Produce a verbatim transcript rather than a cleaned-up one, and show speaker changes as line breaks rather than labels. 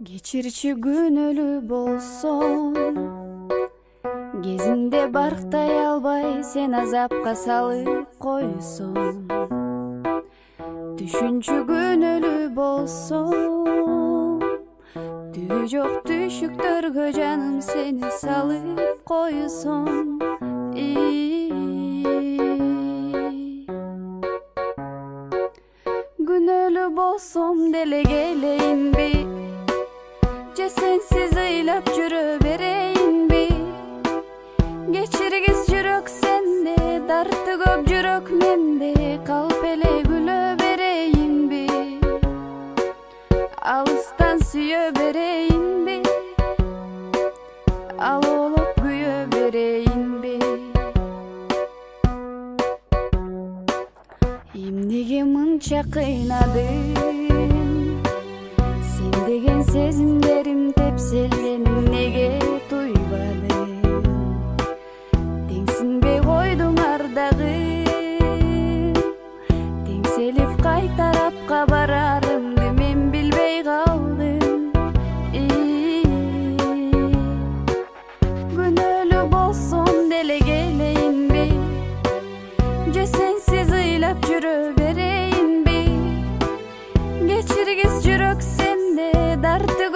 Кечирчи күнөөлүү болсом, кезинде барктай албай сен азапка салып койсоң. Түшүнчү күнөөлүү болсом, түбү жок түшүктөргө жаным сени салып койсоң. Күнөөлүү болсом деле келейинби, же сенсиз ыйлап жүрө берейинби? Кечиргис жүрөк сенде, дарты көп жүрөк менде, калп эле күлө берейинби? Алыстан сүйө берейинби? Алоолоп күйө берейинби? Эмнеге мынча кыйнадың? Сен деген сезимдерим тепселгенин неге туйбадың? Теңсинбей койдуң ардагы, теңселип кай тарапка барарымды мен билбей калдым. Күнөөлүү болсом деле келейинби, же сенсиз ыйлап жүрө берейинби? Кечиргис жүрөк сенде, дарты